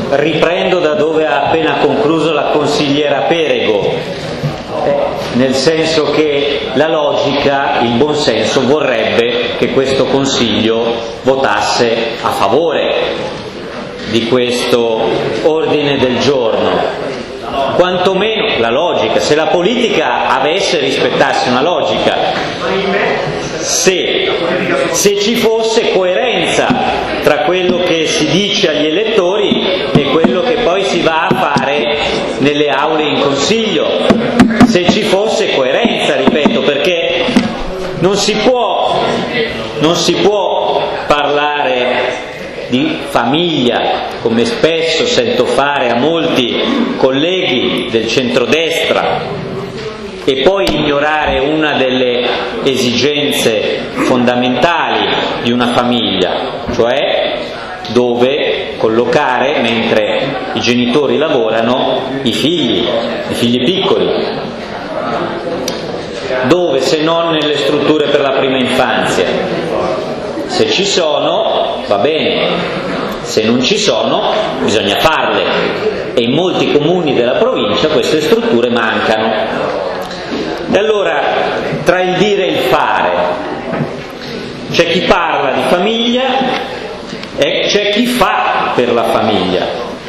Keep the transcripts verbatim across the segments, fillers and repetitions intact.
riprendo da dove ha appena concluso la consigliera Perego, eh, nel senso che la logica, il buon senso vorrebbe che questo Consiglio votasse a favore di questo ordine del giorno. Quantomeno la logica, se la politica avesse rispettasse una logica, se, se ci fosse coerenza tra quello che si dice agli elettori e quello che poi si va a fare nelle aule in Consiglio, se ci fosse coerenza, ripeto, perché non si può, non si può parlare di famiglia, come spesso sento fare a molti colleghi del centrodestra, e poi ignorare una delle esigenze fondamentali di una famiglia, cioè dove collocare, mentre i genitori lavorano, i figli, i figli piccoli. Dove, se non nelle strutture per la prima infanzia? Se ci sono, va bene, se non ci sono, bisogna farle, e in molti comuni della provincia queste strutture mancano. E allora, tra il dire e il fare, c'è chi parla di famiglia e c'è chi fa per la famiglia.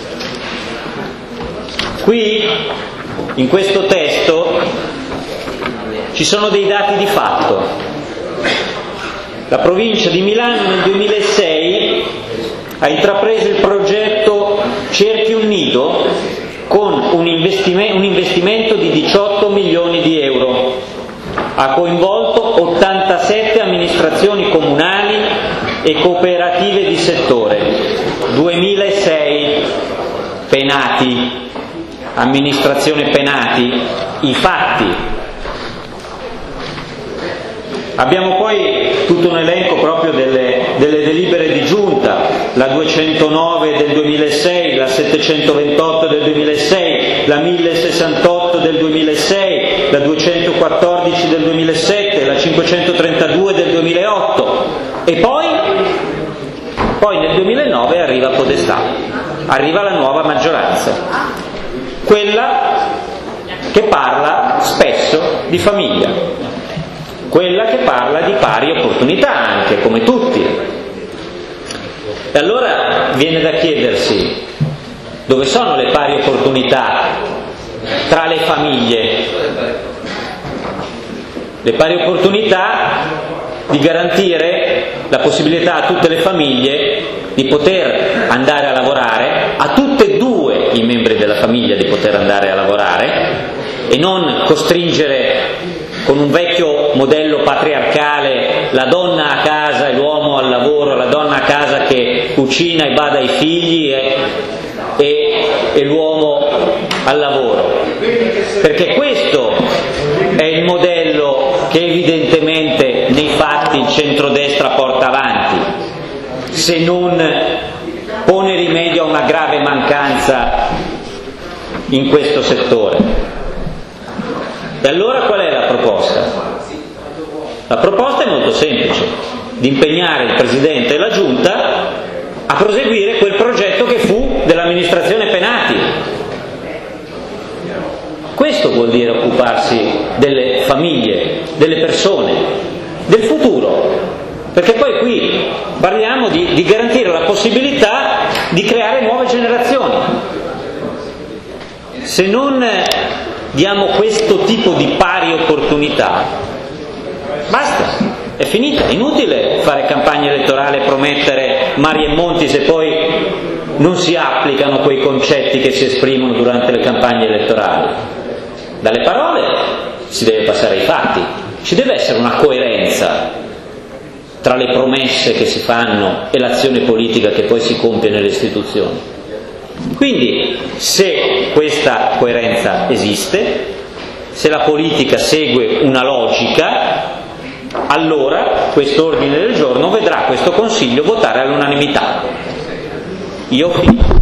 Qui, in questo testo, ci sono dei dati di fatto. La provincia di Milano nel duemilasei ha intrapreso il progetto Cerchi un nido con un investimento, un investimento di diciotto milioni di euro. Ha coinvolto ottantasette amministrazioni comunali e cooperative di settore. duemilasei, Penati, amministrazione Penati, i fatti. Abbiamo poi tutto un elenco proprio delle, delle delibere di giunta, la duecentonove del duemilasei, la settecentoventotto del duemilasei, la mille sessantotto del duemilasei, la duecentoquattordici del duemilasette, la cinquecentotrentadue del duemilaotto, e poi, poi nel duemilanove arriva Podestà, arriva la nuova maggioranza, quella che parla spesso di famiglia, quella che parla di pari opportunità anche, come tutti. E allora viene da chiedersi: dove sono le pari opportunità tra le famiglie? Le pari opportunità di garantire la possibilità a tutte le famiglie di poter andare a lavorare, a tutte e due i membri della famiglia di poter andare a lavorare, e non costringere con un vecchio modello patriarcale la donna a casa e l'uomo al lavoro, la donna a casa che cucina e bada ai figli e, e, e l'uomo al lavoro. Perché questo è il modello che evidentemente nei fatti il centrodestra porta avanti, se non pone rimedio a una grave mancanza in questo settore. E allora qual è la proposta? La proposta è molto semplice: di impegnare il Presidente e la Giunta a proseguire quel progetto che fu dell'amministrazione Penati. Questo vuol dire occuparsi delle famiglie, delle persone, del futuro, perché poi qui parliamo di, di garantire la possibilità di creare nuove generazioni. Se non diamo questo tipo di pari opportunità, basta, è finita, è inutile fare campagna elettorale e promettere mari e monti se poi non si applicano quei concetti che si esprimono durante le campagne elettorali. Dalle parole si deve passare ai fatti, ci deve essere una coerenza tra le promesse che si fanno e l'azione politica che poi si compie nelle istituzioni. Quindi, se questa coerenza esiste, se la politica segue una logica, allora questo ordine del giorno vedrà questo Consiglio votare all'unanimità. Io ho finito.